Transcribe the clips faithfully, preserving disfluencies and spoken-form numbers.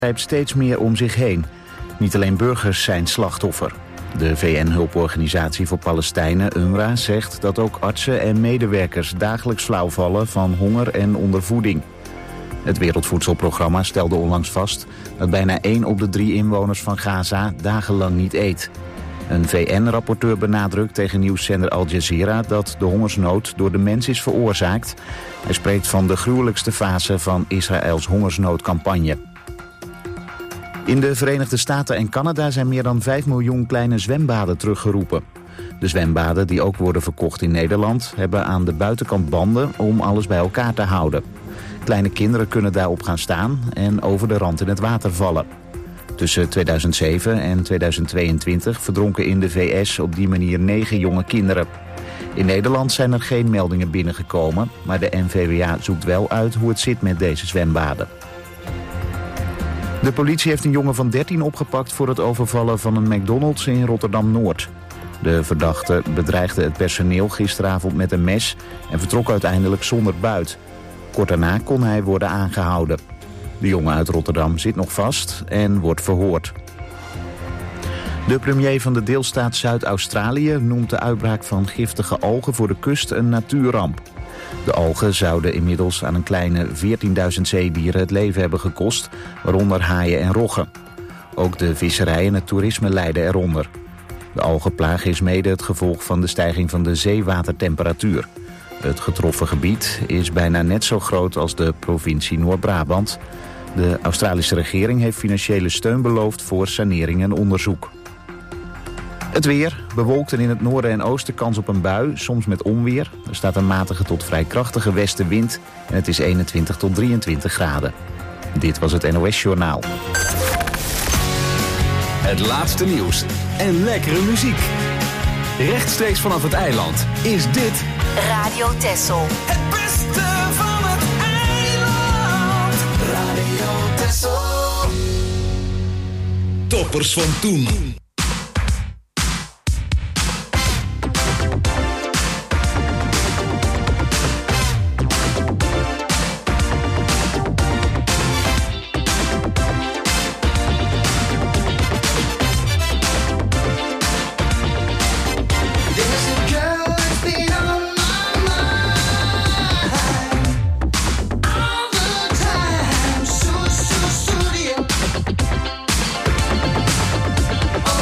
grijpt steeds meer om zich heen. Niet alleen burgers zijn slachtoffer. De V N-hulporganisatie voor Palestijnen, U N R W A, zegt dat ook artsen en medewerkers dagelijks flauwvallen van honger en ondervoeding. Het Wereldvoedselprogramma stelde onlangs vast dat bijna één op de drie inwoners van Gaza dagenlang niet eet. Een V N-rapporteur benadrukt tegen nieuwszender Al Jazeera dat de hongersnood door de mens is veroorzaakt. Hij spreekt van de gruwelijkste fase van Israëls hongersnoodcampagne. In de Verenigde Staten en Canada zijn meer dan vijf miljoen kleine zwembaden teruggeroepen. De zwembaden, die ook worden verkocht in Nederland, hebben aan de buitenkant banden om alles bij elkaar te houden. Kleine kinderen kunnen daarop gaan staan en over de rand in het water vallen. Tussen tweeduizend zeven en tweeduizend tweeëntwintig verdronken in de V S op die manier negen jonge kinderen. In Nederland zijn er geen meldingen binnengekomen, maar de N V W A zoekt wel uit hoe het zit met deze zwembaden. De politie heeft een jongen van dertien opgepakt voor het overvallen van een McDonald's in Rotterdam-Noord. De verdachte bedreigde het personeel gisteravond met een mes en vertrok uiteindelijk zonder buit. Kort daarna kon hij worden aangehouden. De jongen uit Rotterdam zit nog vast en wordt verhoord. De premier van de deelstaat Zuid-Australië noemt de uitbraak van giftige algen voor de kust een natuurramp. De algen zouden inmiddels aan een kleine veertienduizend zeedieren het leven hebben gekost, waaronder haaien en roggen. Ook de visserij en het toerisme lijden eronder. De algenplaag is mede het gevolg van de stijging van de zeewatertemperatuur. Het getroffen gebied is bijna net zo groot als de provincie Noord-Brabant. De Australische regering heeft financiële steun beloofd voor sanering en onderzoek. Het weer, bewolkt en in het noorden en oosten kans op een bui, soms met onweer. Er staat een matige tot vrij krachtige westenwind en het is eenentwintig tot drieëntwintig graden. Dit was het N O S-journaal. Het laatste nieuws en lekkere muziek. Rechtstreeks vanaf het eiland is dit Radio Texel. Het beste van het eiland. Radio Texel. Toppers van toen. Oh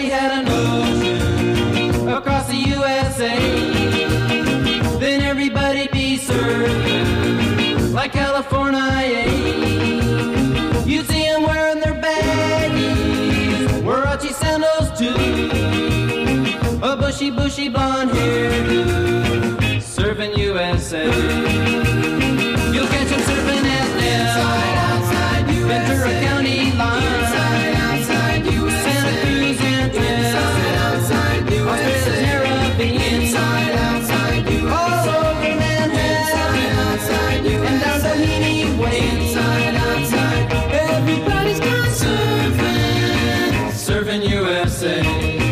we had an ocean across the U S A, then everybody'd be served like California. You'd see them wearing their baggies, Warachi sandals too, a bushy, bushy blonde hairdo, serving U S A. You'll catch them surfing at Nell, Ventura County line, inside, outside U S A. Santa Cruz and Trent, Australia's Caribbean, inside, outside U S A. All over Manhattan, outside U S A. And down Doheny Way, inside, outside. Everybody's gone surfing, surfing U S A.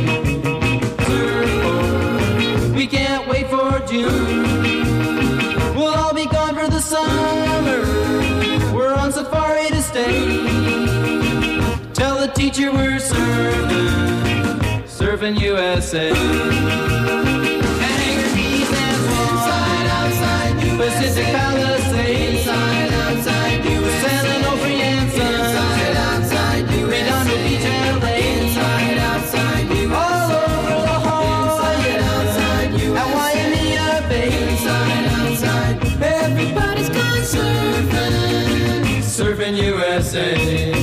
Surfboard, we can't wait for June. We'll all be gone for the summer. We're on safari to stay. Tell the teacher we're surfing, surfing U S A. Hangar Keys and Swan, inside, outside U S A. Pacific Palisades, inside, outside U S A. San Onofre and Sun, inside, outside U S A. Redondo Beach, L A, inside, outside U S A. All over La Jolla, inside, outside U S A. At Waimea Bay, inside, outside. Everybody's gone surfing, surfing U S A.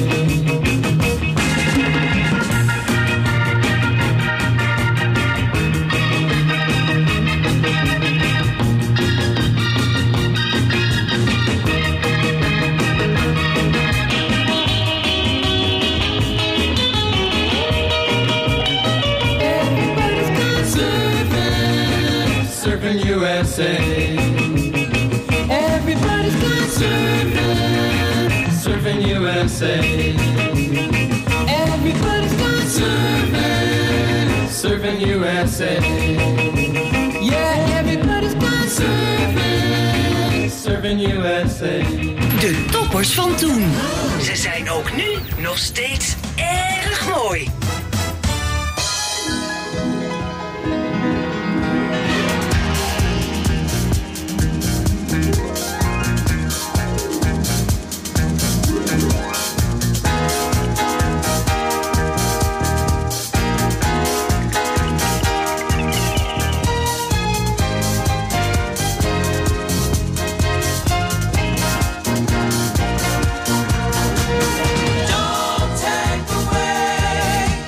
Surfing U S A. Everybody's gone surfing, surfing U S A. Everybody's gone surfing, surfing U S A. Yeah, everybody's gone surfing, surfing U S A. De toppers van toen. Ze zijn ook nu nog steeds erg mooi. Don't take away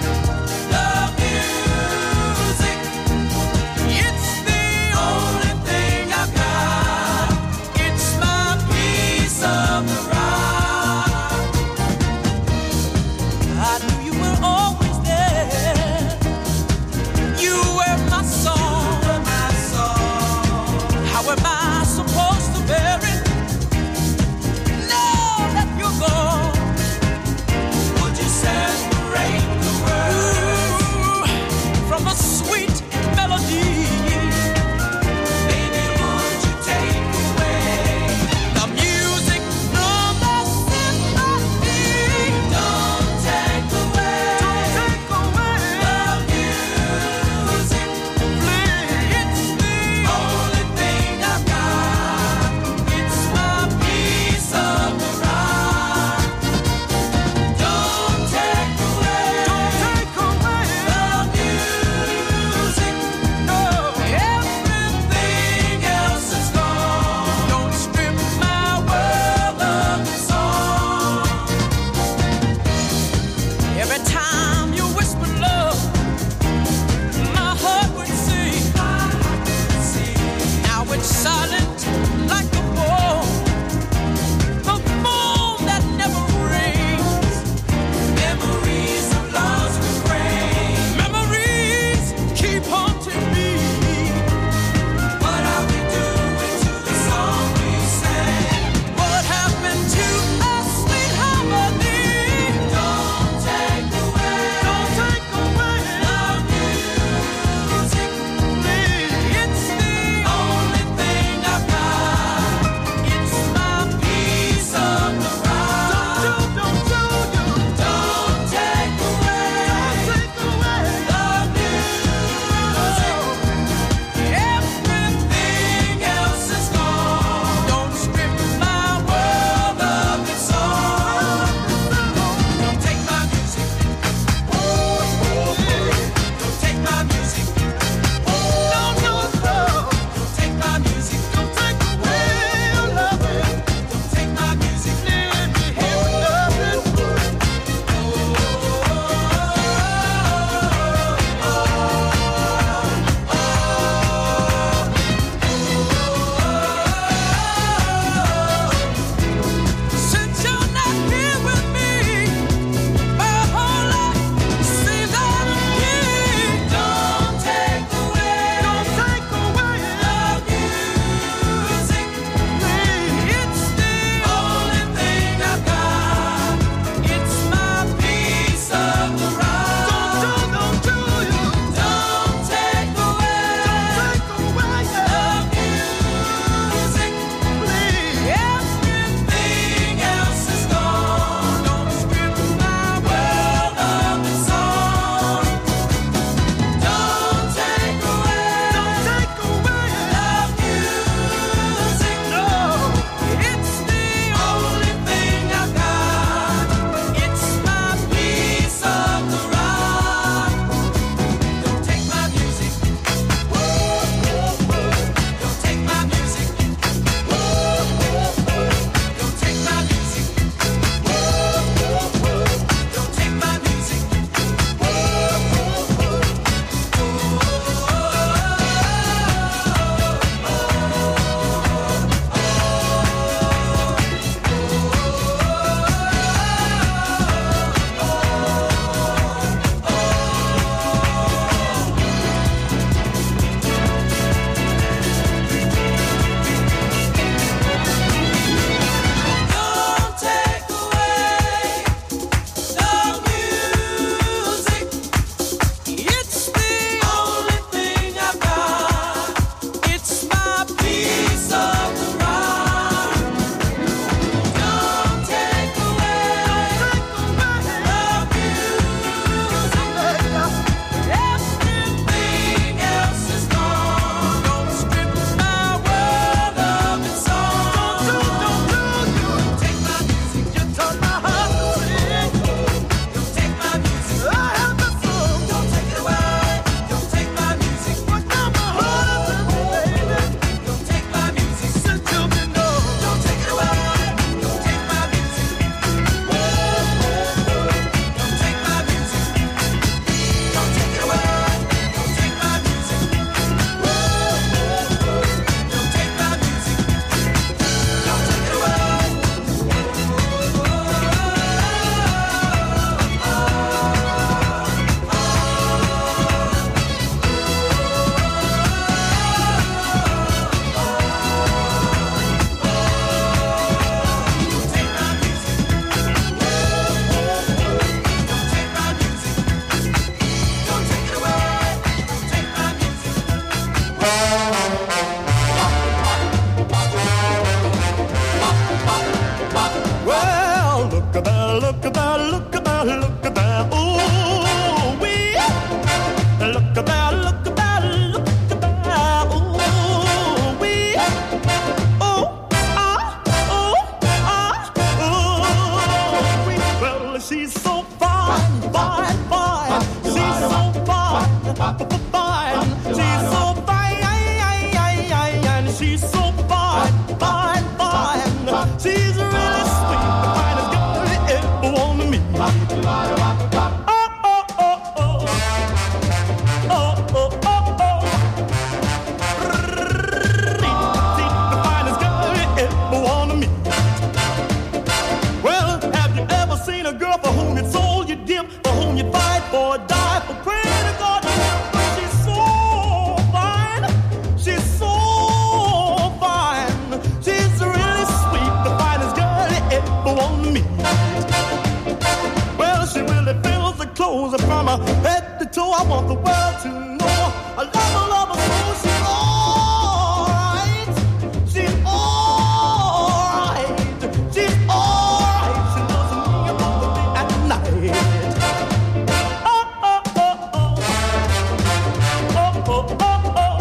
So I want the world to know I love her, love her, so she's alright. She's alright. She's alright. She loves me about the day and night. Oh, oh, oh, oh. Oh, oh, oh, oh.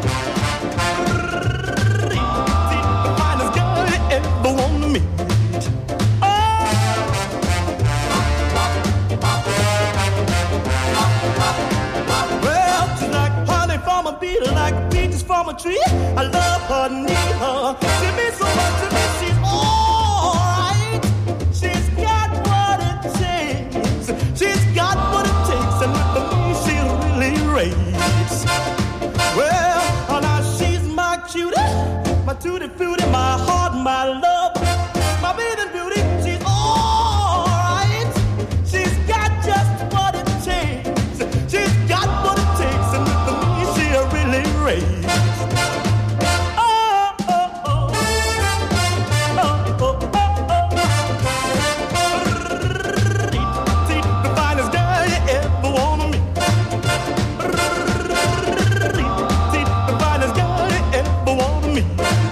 She's the finest girl you ever want to meet. Like peaches from a tree, I love her, need her. She means so much to me. She's alright. She's got what it takes. She's got what it takes, and with me she really raves. Well, now she's my cutie, my tutti frutti, my heart, my love, my bathing beauty. She's alright. She's got just what it takes. She's got what it takes, and with me she really raised. Oh, oh, oh. Oh, oh, oh, oh. See, the finest girl you ever wanna meet. See, the finest girl you ever wanna meet.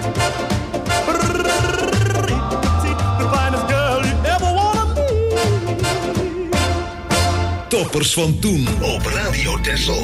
See, the finest girl you ever wanna meet. Toppers van toen op Radio Texel.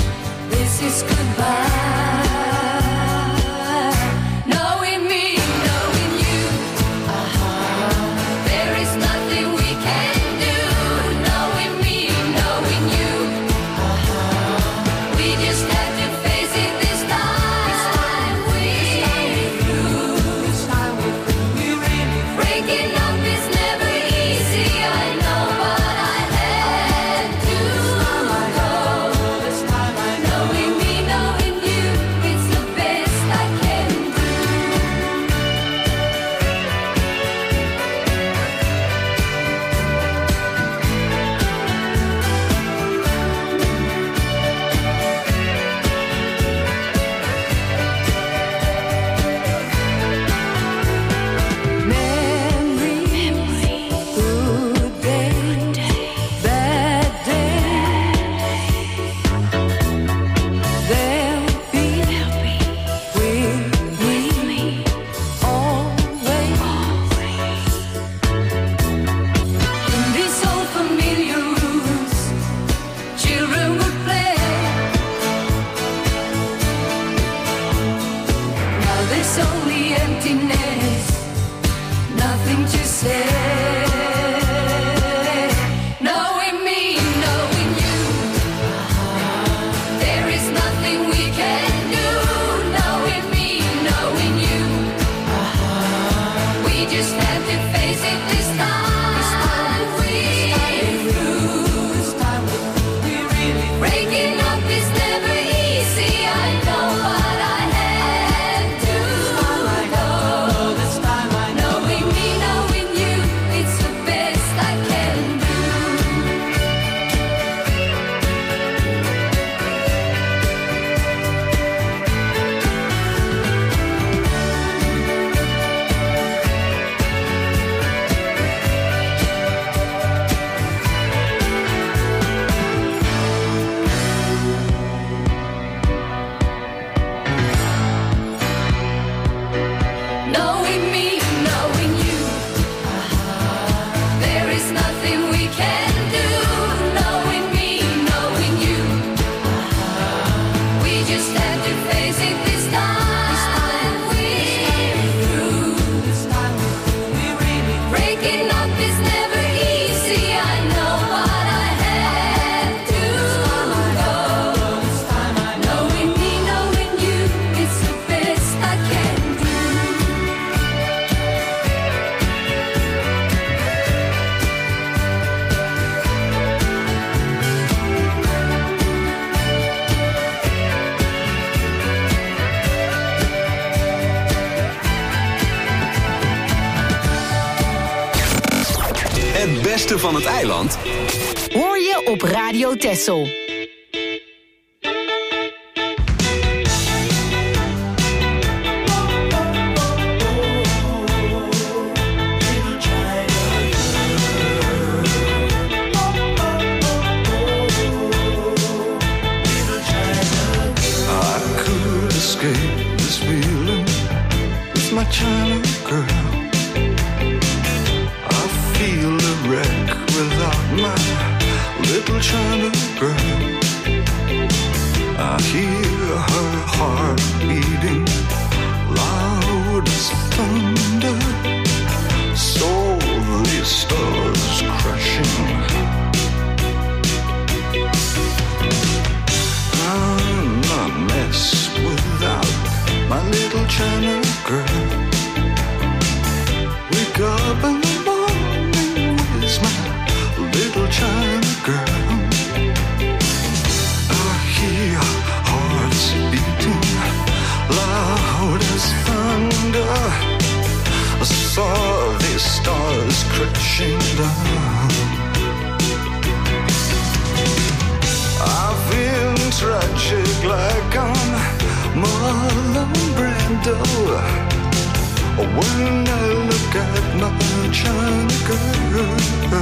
is goodbye. Knowing me. just have to face it this time. We're through. Breaking up is never easy. I know what I had to go. This time I know. Knowing me, knowing you, it's the best I can do. Knowing me, knowing you, there is nothing we can do. Knowing me, knowing you, we just have to face it this time. We're through. Breaking up is never easy. I know what I had to go. Knowing me, knowing you, it's the best I can do. Het beste van het eiland Hoor je op Radio Texel. I could escape this feeling with my China girl. I feel a wreck without my little China girl. I hear her heart beating loud as thunder. So the stars crashing. I'm a mess without my little China girl. Wake up in the morning, where's my little China girl? I hear hearts beating loud as thunder. I saw the stars crashing down. I've been tragic like I'm Marlon Brando. When I look at my China girl,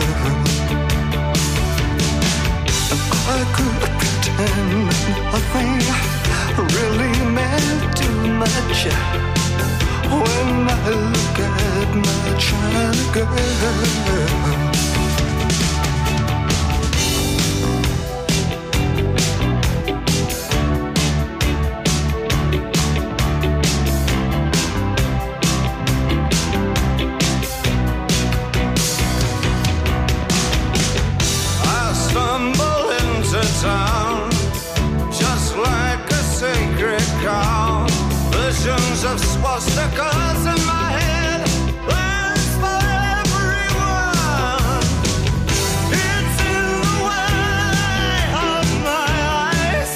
I could pretend nothing really meant too much. When I look at my China girl. Town, just like a sacred cow. Visions of swastikas in my head, plans for everyone. It's in the way of my eyes.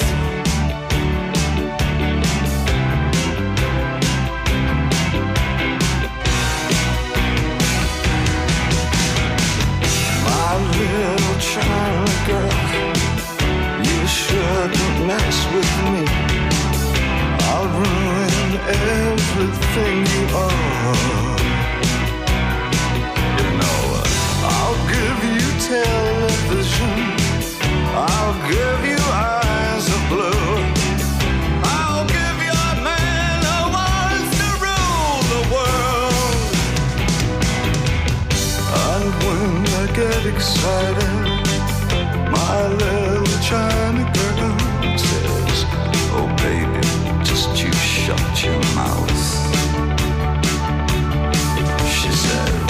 My little China girl, you shouldn't mess with me. I'll ruin everything you are. You know, I'll give you television. I'll give you eyes of blue. I'll give you a man who wants to rule the world. And when I get excited, my little China girl says, oh baby, just you shut your mouth. She says,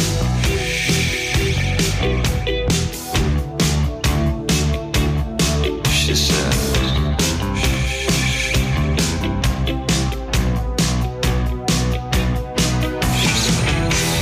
she says, she says,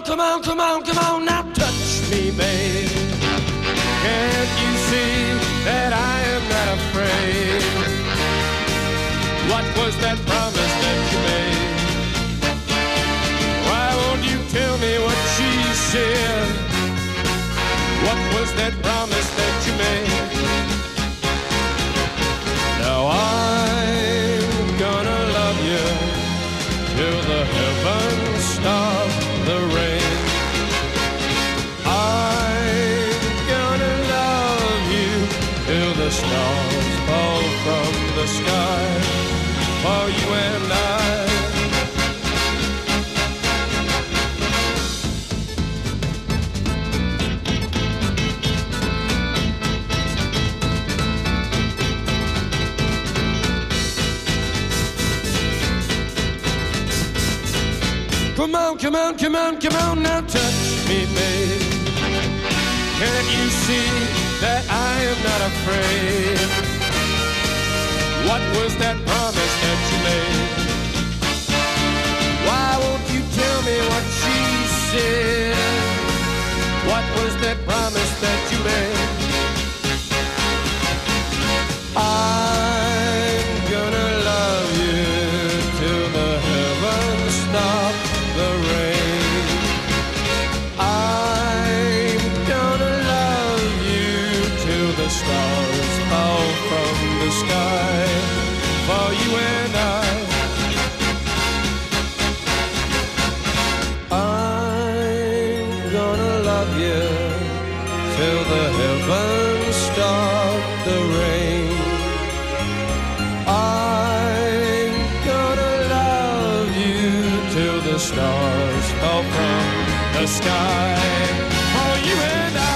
on, come on, come on, come on, now touch me, babe. Can't you see that I am not afraid? What was that promise that you made? Why won't you tell me what she said? What was that promise that you made? Now I'm gonna love you till the heavens stop the rain. I'm gonna love you till the stars fall from the sky for you and I. Come on, come on, come on, come on, now touch me, babe. Can't you see that I am not afraid? What was that promise that you made? Why won't you tell me what she said? What was that promise that you made? I'm gonna love you till the heavens stop the rain. I'm gonna love you till the stars fall from the sky for you and I. I'm gonna love you till the heavens stop the rain. I'm gonna love you till the stars fall from the sky for you and I.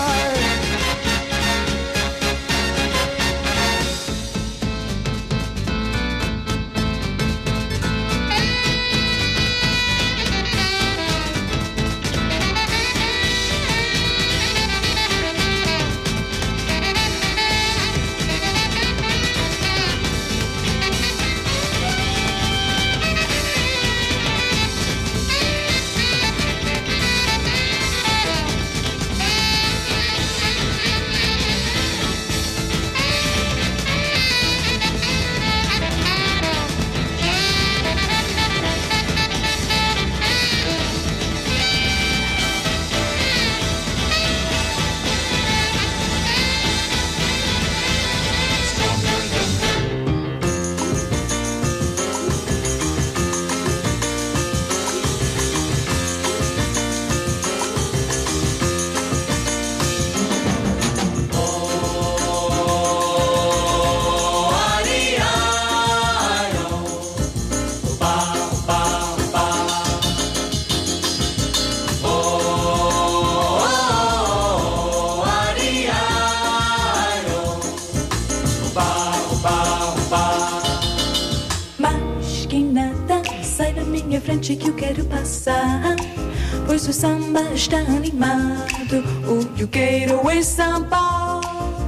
Que eu quero passar, pois o samba está animado. O que eu quero é samba,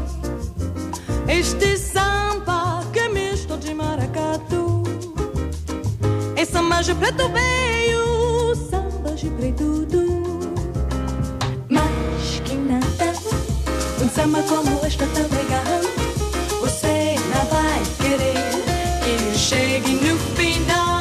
este samba que é misto de maracatu. É samba de preto veio, samba de preto do. Mas que nada, um samba como este tão legal, você não vai querer que eu chegue no final.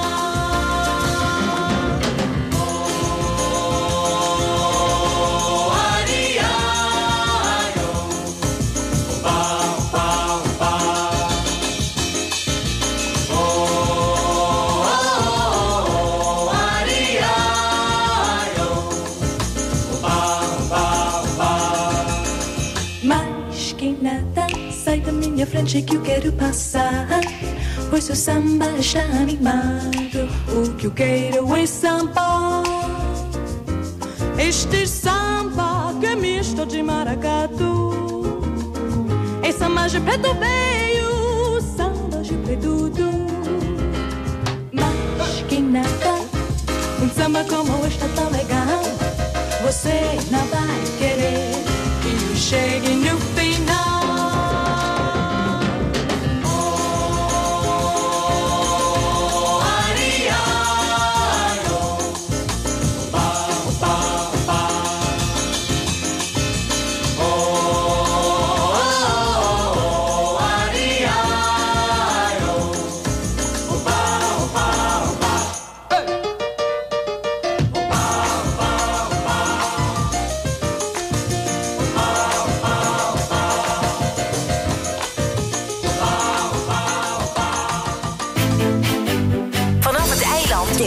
Minha frente que eu quero passar, pois o samba está animado. O que eu quero é samba, este samba que é misto de maracatu. É samba de preto veio, samba de preto do. Mas que nada, um samba como este é tão legal, você não vai querer que eu chegue no final. Bow, bow.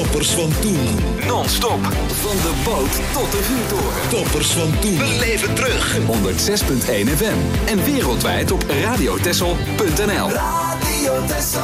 Toppers van toen. Non-stop. Van de boot tot de vuurtoren. Toppers van toen. We leven terug. honderdzes komma één F M. En wereldwijd op radiotessel punt n l. Radio Tessel.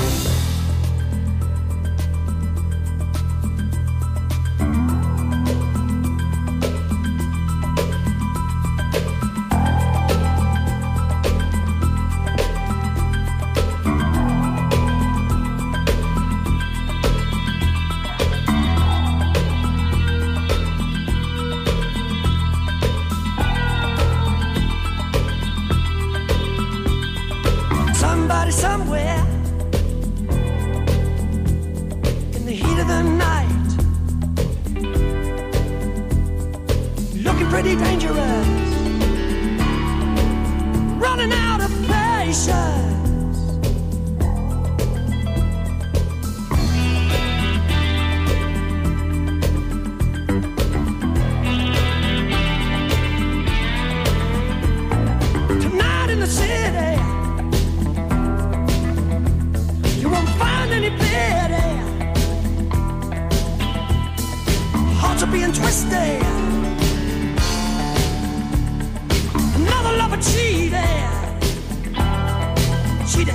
Somebody somewhere in the heat of the night, looking pretty dangerous, running out of patience. Tonight in the city, you won't find any pity. Hearts are being twisted. Another lover cheated. Cheated.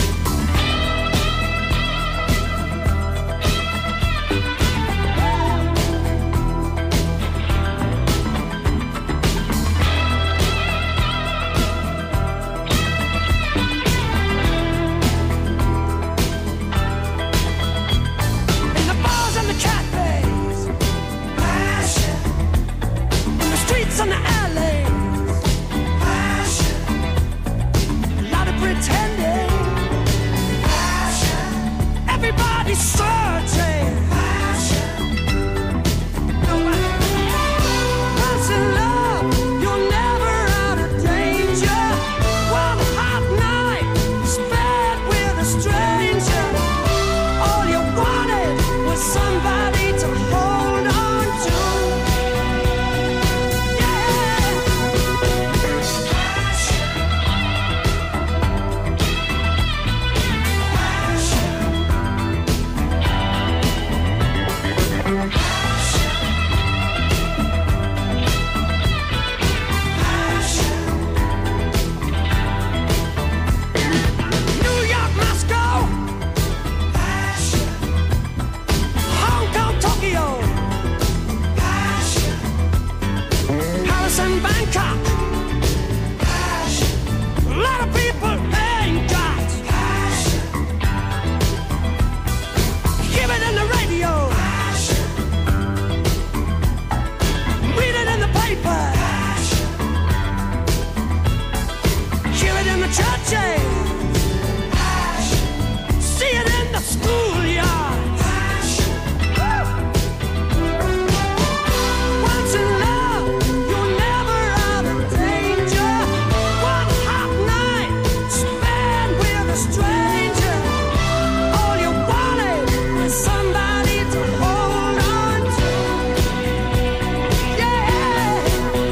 In the bars and the cafes, passion. In the streets and the alleys, passion. A lot of pretending, passion. Everybody's searching, passion. Once in love, you're never out of danger. One hot night spent with a stranger. All you wanted was somebody to hold on to. Yeah. New York, Moscow, Hong Kong, Tokyo, Paris and Bangkok. A lot of people ain't got. Hear it in the radio, read it in the paper, hear it in the churches, see it in the schoolyard. Once in love, you're never out of danger. One hot night spent with a stranger. All you wanted was somebody to hold on to. Yeah.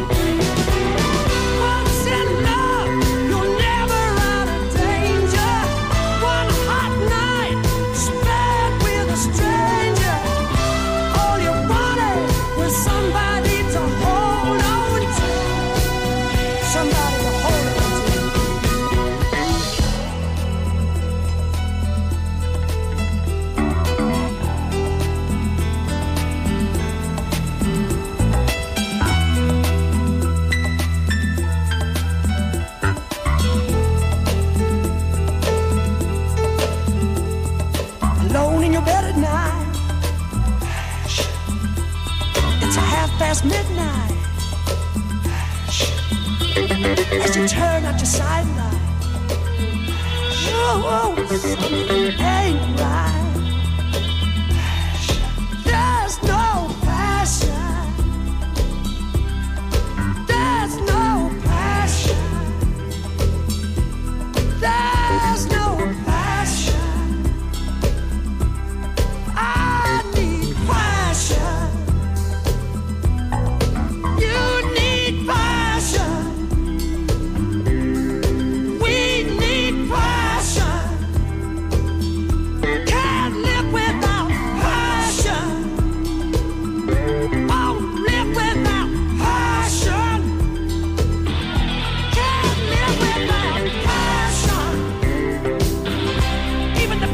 Once in love, you're never out of danger. One hot night spent with a stranger. All you wanted was somebody to hold on to. Somebody to hold on to. Alone in your bed at night, it's a half past midnight. As you turn out your sidelight, oh, something ain't right. There's no passion. There's no passion. There's no passion. I need passion. You need passion. We need passion. Can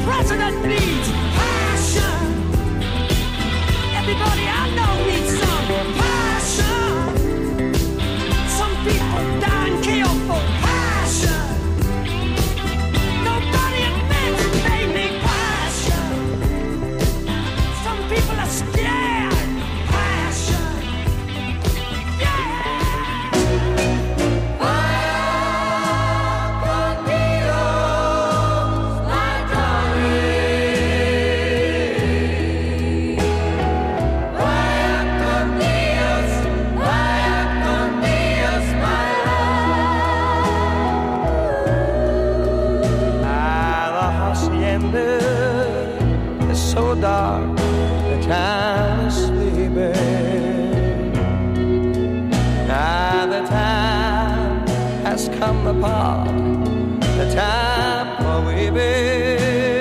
president needs passion. Everybody I know needs some passion. Some people die and kill for passion. Nobody admits they need passion. Some people are scared. Passion. Yeah. So dark, the time is sleeping. Now the time has come apart, the time for weeping.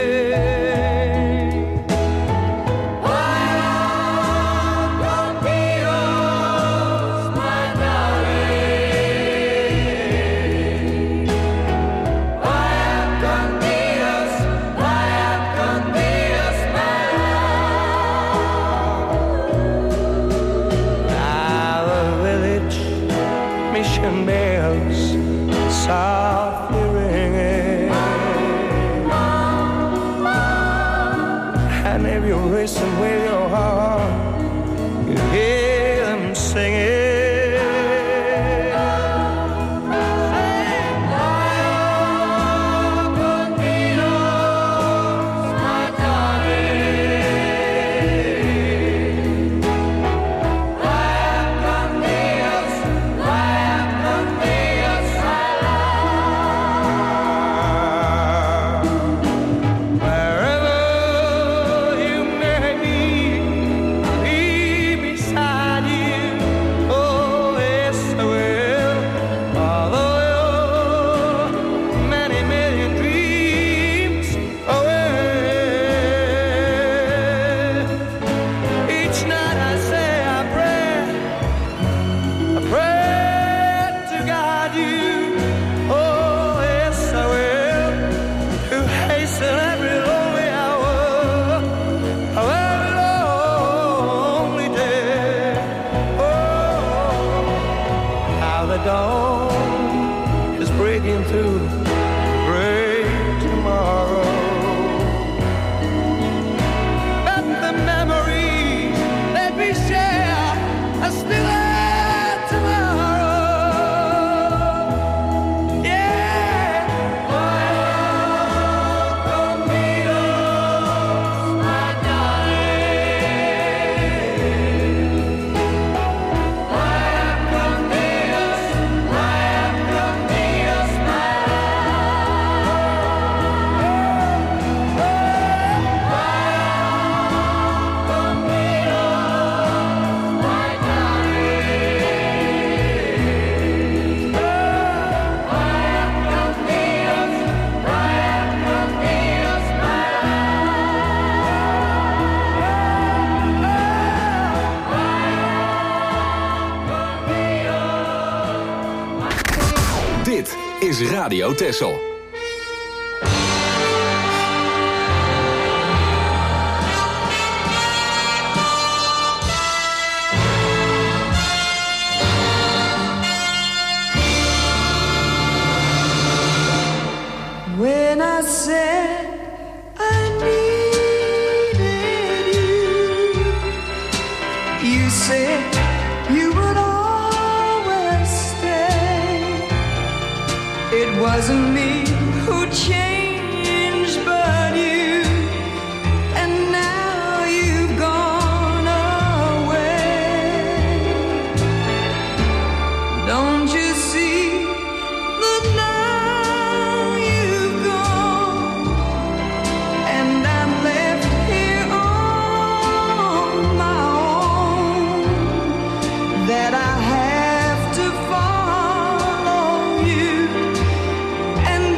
Softly ringing, and if you listen with your heart, you hear them singing. Is Radio Texel. When I said I needed you, you said you would always stay. It wasn't me who changed, but you, and now you've gone away. Don't you see that now you've gone, and I'm left here on my own, that I have to follow you, and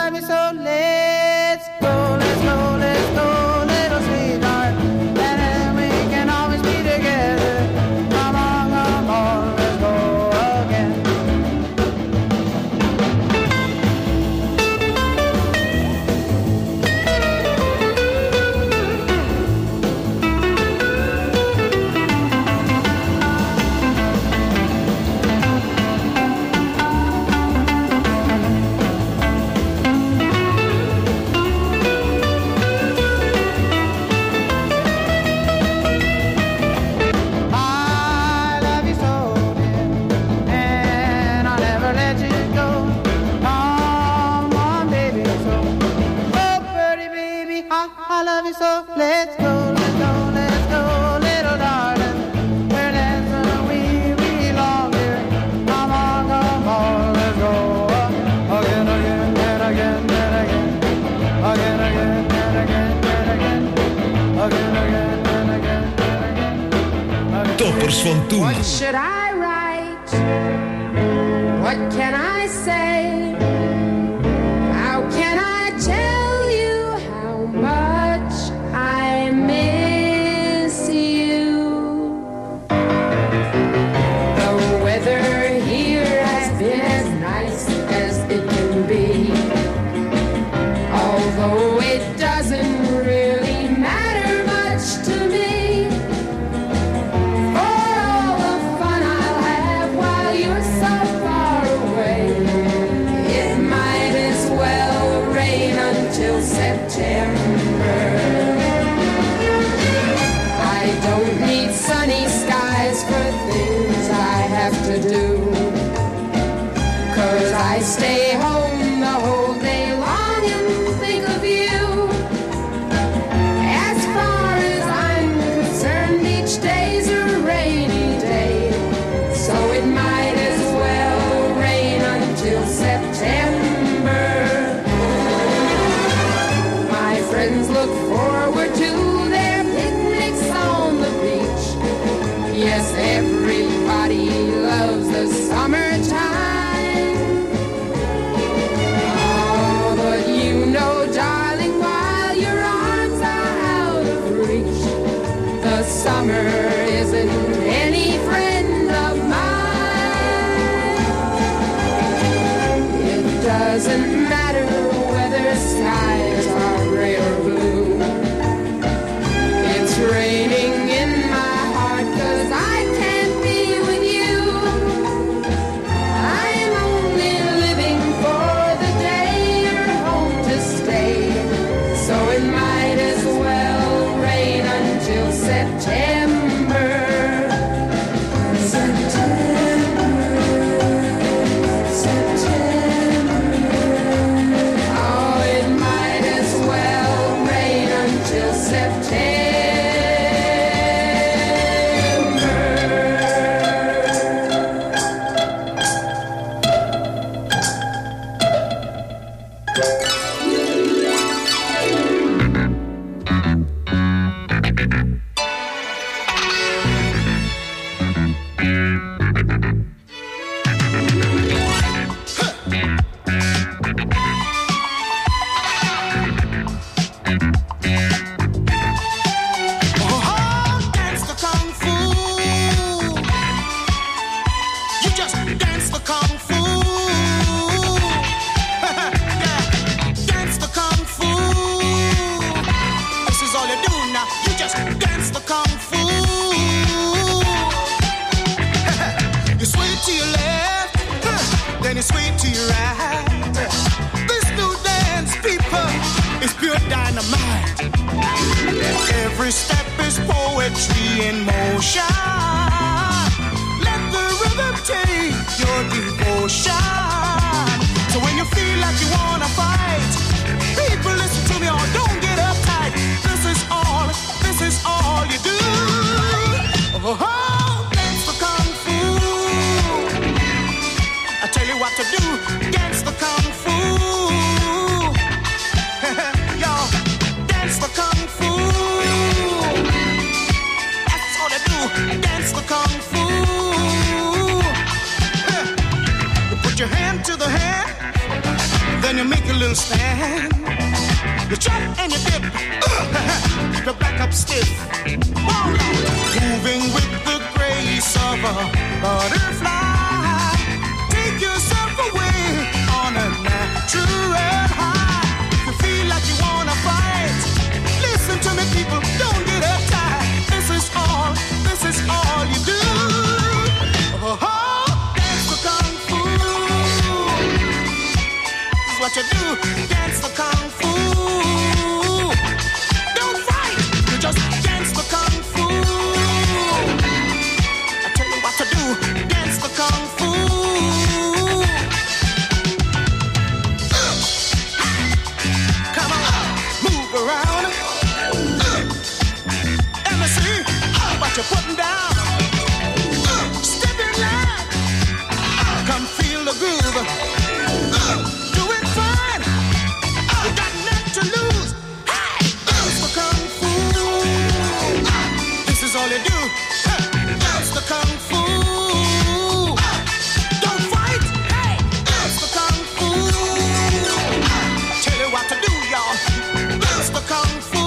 love you so. Let's go, let's go, let's go, little sweetheart. And then we can always be together. Come on, come on, let's go again. I love you so. Let's go, let's go, let's go, little darling. We're dancing and we belong here. Come on, come on, let's go. Again, again, and again, and again. Again, again, and again, and again. Again, again, and again, and again. Toppers van toen. What should I write? What can I say? How can I tell you how much I miss you? The weather here has been as nice as it can be, although it doesn't really matter much to me. For all the fun I'll have while you're so far away, it might as well rain until September. I don't need sunny skies for things I have to do, 'cause I stay home the whole day long and think of you. As far as I'm concerned, each day's a rainy day, so it might as well rain until September. My friends look forward to their picnics on the beach. Yes, everybody loves the summertime. Oh, but you know, darling, while your arms are out of reach, the summer isn't any friend of mine. It doesn't matter whether skies are gray or blue. It's raining in my heart 'cause I can't be with you. I'm only living for the day you're home to stay, so it might as well rain until September. September, September. Oh, it might as well rain until September. Every step is poetry in motion. Let the rhythm take your devotion. So when you feel like you wanna fight, people listen to me or don't get uptight. This is all, this is all you do. Oh, oh, dance the kung fu. I tell you what to do, dance the kung fu. Yo, dance the kung fu. Dance the kung fu. You put your understand. You jump and you dip, the back up stiff. Moving with the grace of a butterfly. Take yourself away on a natural high. If you feel like you wanna fight, listen to me, people, don't get uptight. This is all, this is all you do. Oh, oh, dance the kung fu. This is what you do. Dance the kung fu. Don't fight. You just dance the kung fu. I tell you what to do. Dance the kung fu. Come on, move around. Let me see what you're putting down. Step in line. Come feel the groove. Do it fine. You got nothing to lose. Hey, dance the kung fu. This is all you do. Dance the kung fu. Don't fight. Hey, dance the kung fu. Tell you what to do, y'all. Dance the kung fu.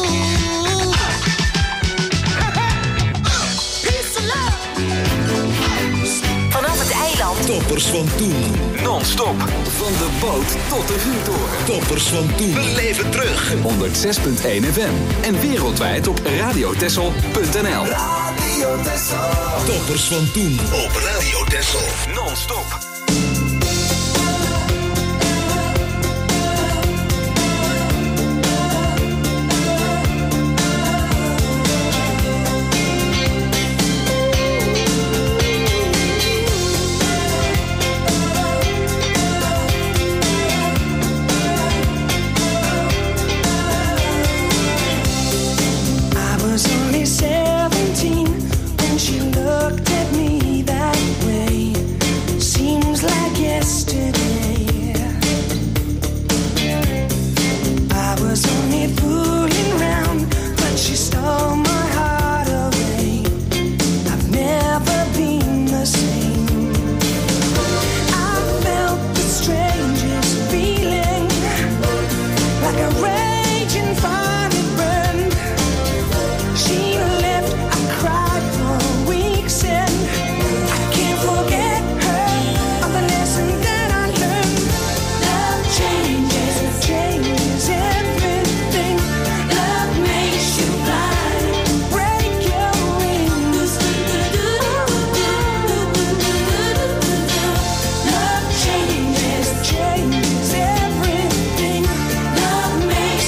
Peace and love. Vanaf het eiland. Toppers van toen. Non-stop. Van de boot tot de vuurtoren. Toppers van toen. Beleef het terug. honderdzes komma één F M. En wereldwijd op radiotessel punt n l. Radio Texel. Toppers van toen. Op Radio Texel. Non-stop. I was only seventeen when she looked at me that way. Seems like yesterday. I was only fooling around, but she stole my heart away. I've never been the same. I felt the strangest feeling, like a raging fire that burned. She left, I cried for weeks and I can't forget her or the lesson that I learned. Love changes, changes everything. Love makes you blind, break your wings. Love changes, changes everything. Love makes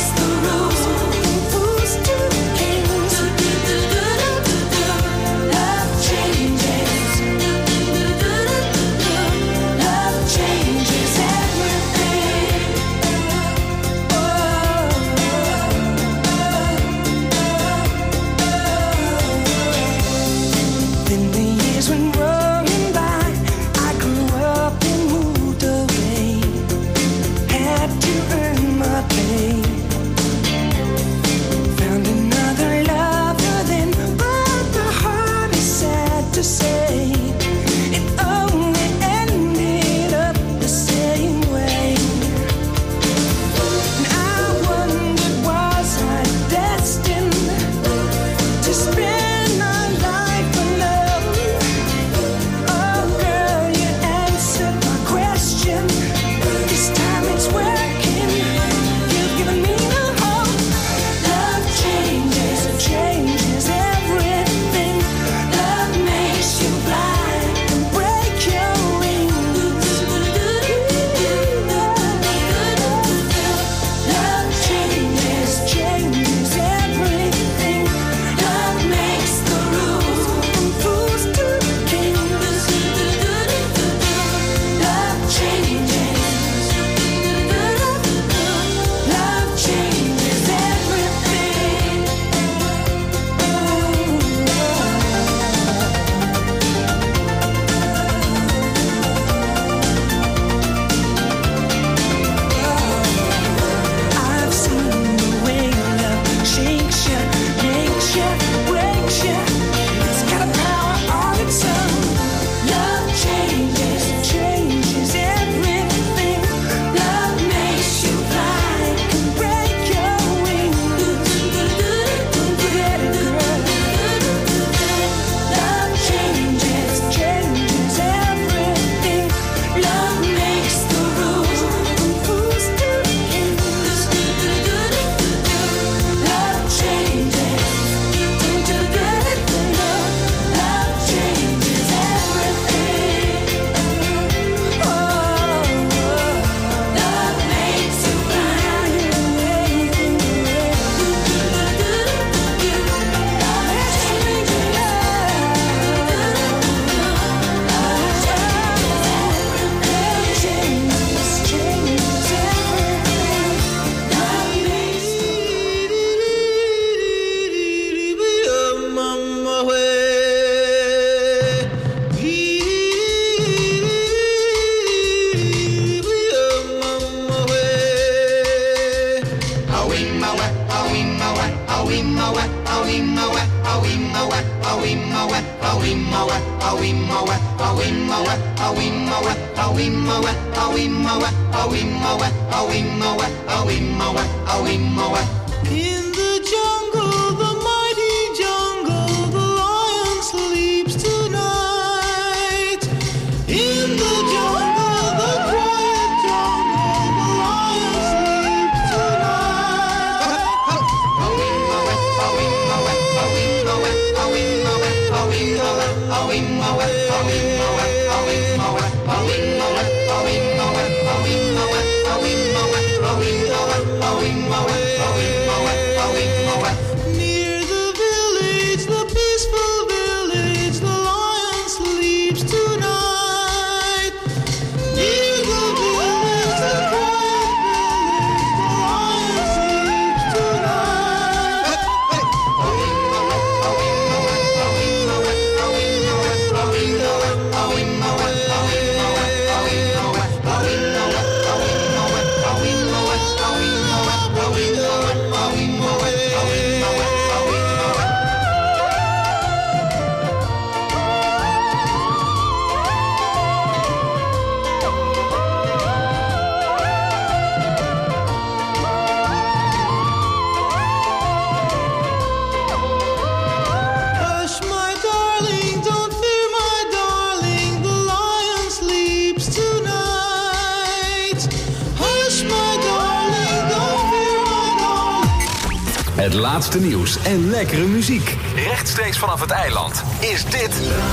In the jungle, the mighty jungle, the lion sleeps tonight. In the jungle, the quiet jungle, the lion sleeps Near the village, the peaceful village, the lion sleeps tonight. Near the village, the quiet village, the lion sleeps Hush, my darling, don't fear, my darling, the lion sleeps tonight. Hush, my darling, don't fear, my darling. Het laatste nieuws en lekkere muziek. Rechtstreeks vanaf het eiland is dit...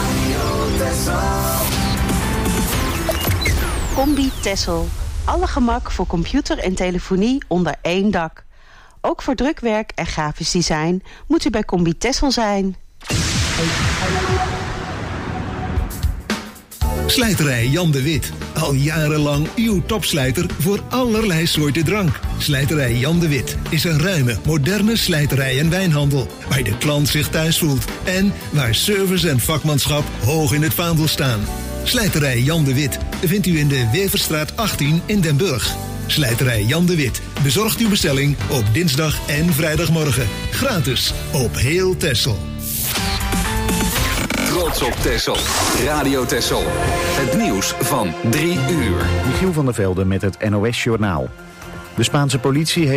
Combi Tessel. Alle gemak voor computer en telefonie onder één dak. Ook voor drukwerk en grafisch design moet u bij Combi Tessel zijn. Slijterij Jan de Wit. Al jarenlang uw topslijter voor allerlei soorten drank. Slijterij Jan de Wit is een ruime, moderne slijterij en wijnhandel. Waar de klant zich thuis voelt. En waar service en vakmanschap hoog in het vaandel staan. Slijterij Jan de Wit vindt u in de Weverstraat achttien in Den Burg. Slijterij Jan de Wit bezorgt uw bestelling op dinsdag en vrijdagmorgen. Gratis op heel Texel. Trots op Texel. Radio Texel. Het nieuws van drie uur. Michiel van der Velde met het N O S-journaal. De Spaanse politie heeft